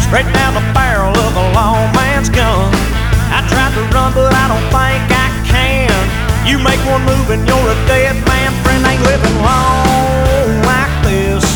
right down the barrel of a lawman's gun. I tried to run, but I don't think I can. You make one move and you're a dead man. Friend, ain't living long like this.